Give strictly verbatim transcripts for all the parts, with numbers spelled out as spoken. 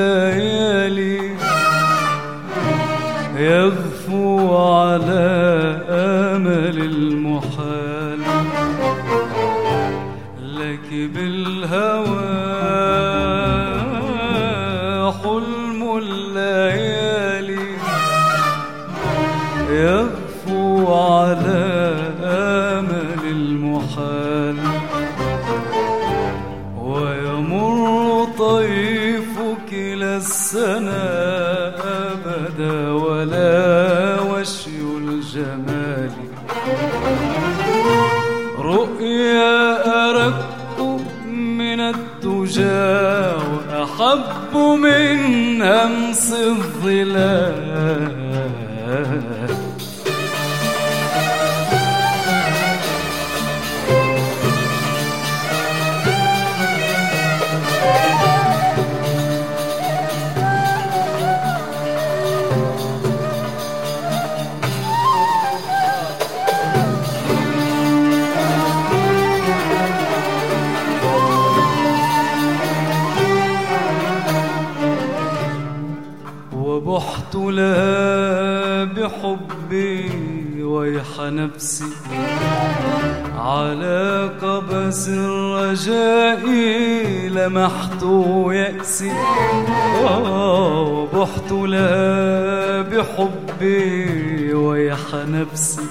الليالي يغفو على أمل المحال، لك بالهوى حلم الليالي يغفو على أمل المحال، ويمر طيفك للسنا أبدا ولا وشي الجمال، رؤيا أرق من الدجى وأحب من همس الظلال. وبحت لها بحبي ويح نفسي على قبس الرجاء لمحت يأسي، وبحت لها بحبي ويح نفسي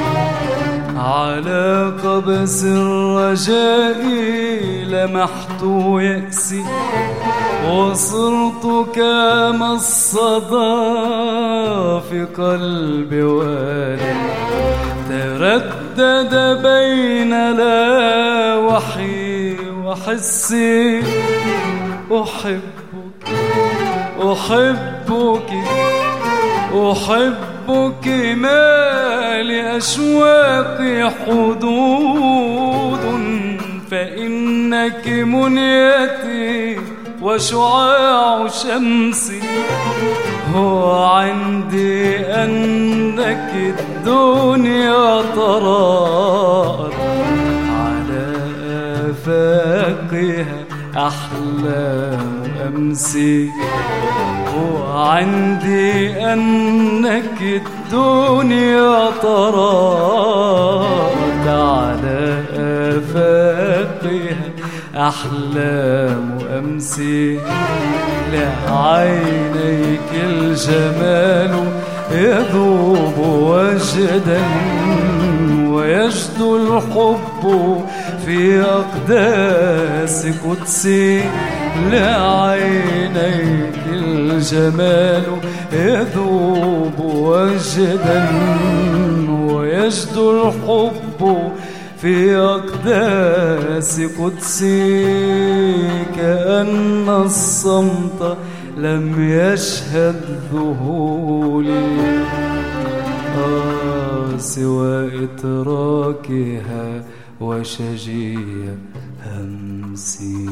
على قبس الرجاء لمحت يأسي، وصرت كما الصدى في قلب والي تردد بين لا وحي وحسي، أحبك أحبك أحبك ما لأشواقي حدود، فإنك منيتي وشعاع شمسي، هو عندي أنك الدنيا تراءت على آفاقها أحلام أمسي، هو عندي أنك الدنيا تراءت على آفاقها أحلام أمسي، لعينيك الجمال يذوب وجدا ويجدو الحب في أقداس قدسي، لعينيك الجمال يذوب وجدا ويجدو الحب في أقداس قدسي، كأن الصمت لم يشهد ذهولي آه سوى إتراكها وشجيع همسي.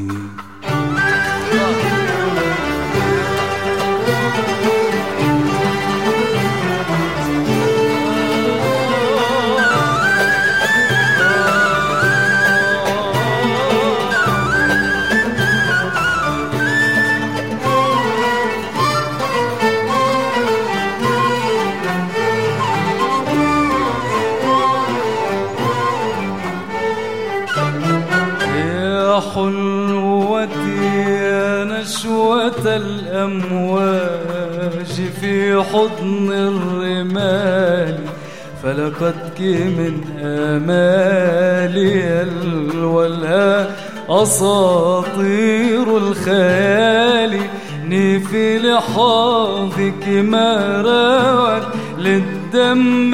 حلوتي يا نشوة الأمواج في حضن الرمال، فلقدك من آمالي الولى أساطير الخيال، في لحاظك ما راوت للدم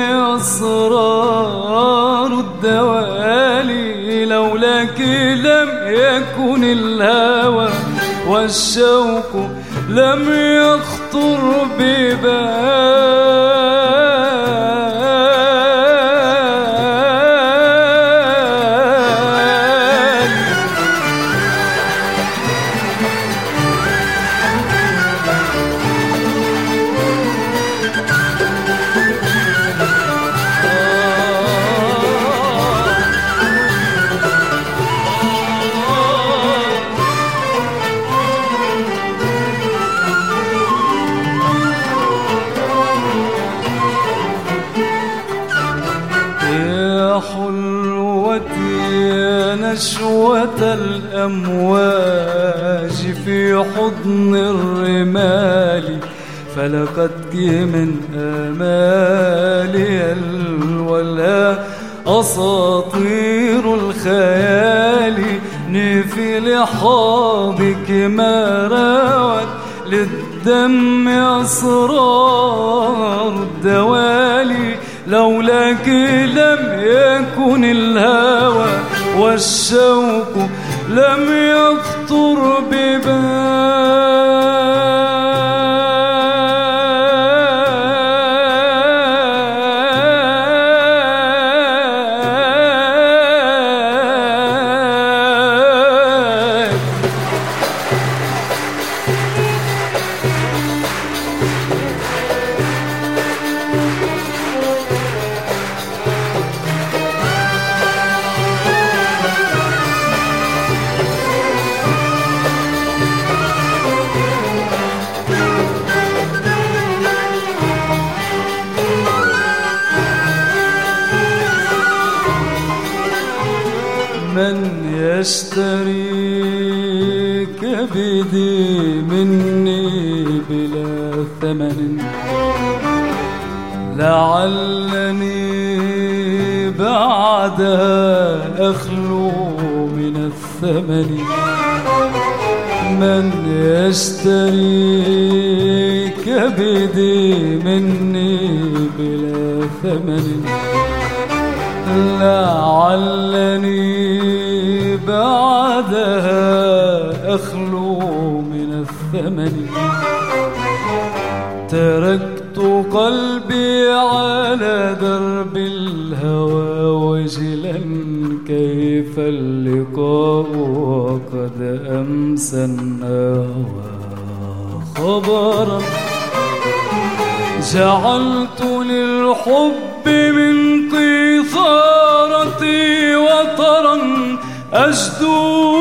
أسرار الدوالي، لولاك لم يكن الهوى والشوق لم يخطر ببال. الأمواج في حضن الرمال، فلقتك من آمالي الولا أساطير الخيال. نفي لحاضك ما راوت للدم أسرار الدوالي، لولاك لم يكن الهوى والشوق لم يخطر ببال. من يشتري كبدي مني بلا ثمن، لعلني بعدها أخلو من الثمن. من يشتري كبدي مني بلا ثمن، لعلني بعدها أخلو من الثمن. تركت قلبي على درب الهوى وجلا كيف اللقاء وقد أمسى النوى خبرا. جعلت للحب من قيثارتي وطرا أجدو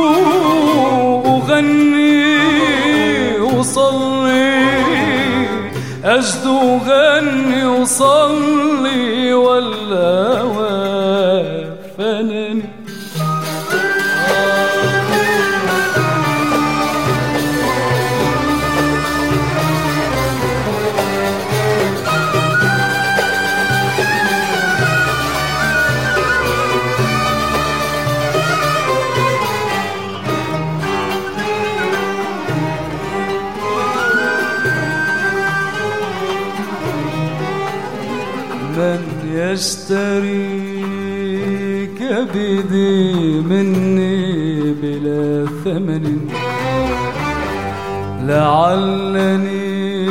أغني أصلي، أجدو أغني أصلي والهوى فنني. من يشتري كبدي مني بلا ثمن، لعلني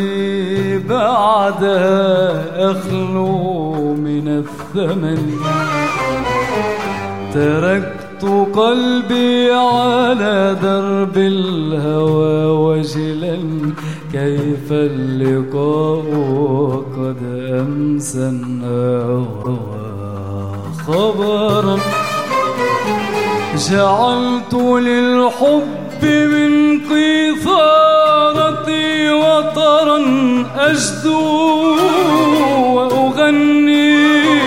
بعدها أخلو من الثمن. تركت قلبي على درب الهوى وجلا كيف اللقاء قد أمسى النوى خبرا. جعلت للحب من قيثارتي وطرا أجدو وأغني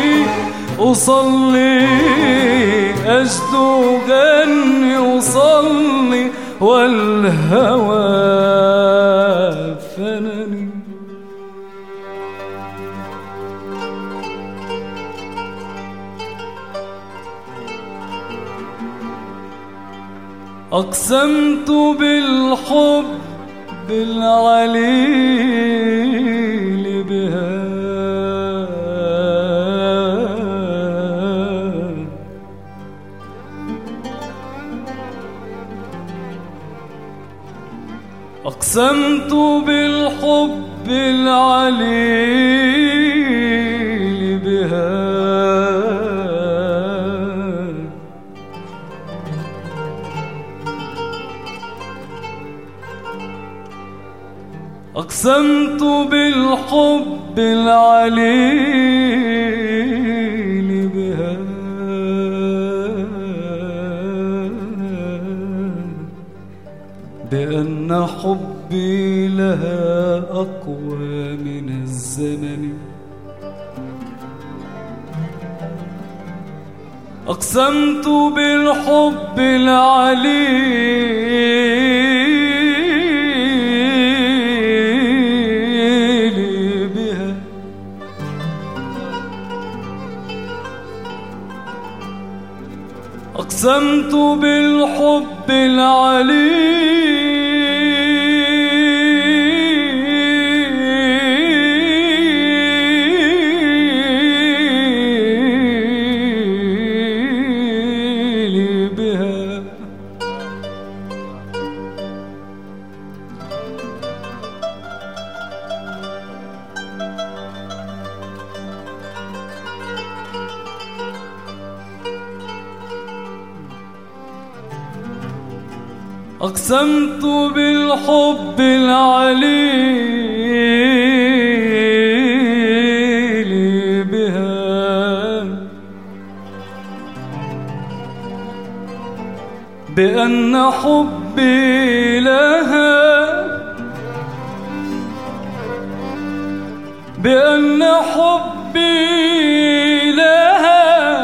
أصلي، أجدو أغني أصلي والهوى فنني. أقسمت بالحب العليل بها، أقسمت بالحب العليل بها، أقسمت بالحب العليل بها، بأن حبي لها أقوى من الزمن. أقسمت بالحب العليل بها أقسمت بالحب العليل بها أقسمت بالحب العليل بها بأن حبي لها بأن حبي لها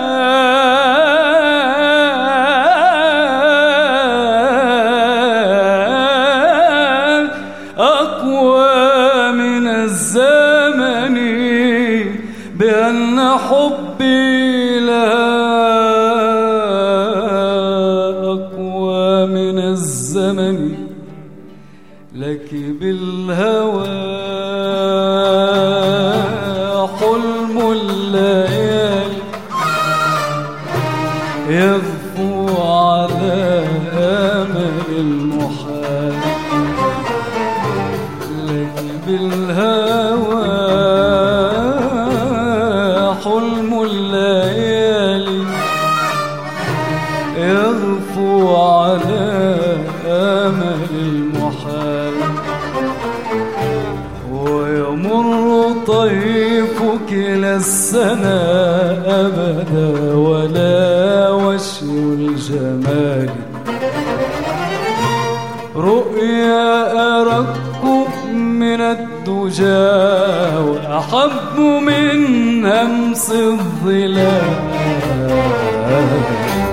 أقوى من الزمن بأن حبي لها أقوى من الزمن لك بالهوى حلم الليالي يغفو على آمل المحال بالهوى حلم الليالي يغفو على آمل المحال ويمر طيفك للسنة أبدا ولا وشي الجمال رؤيا أرق من الدجى وأحب من همس الظلال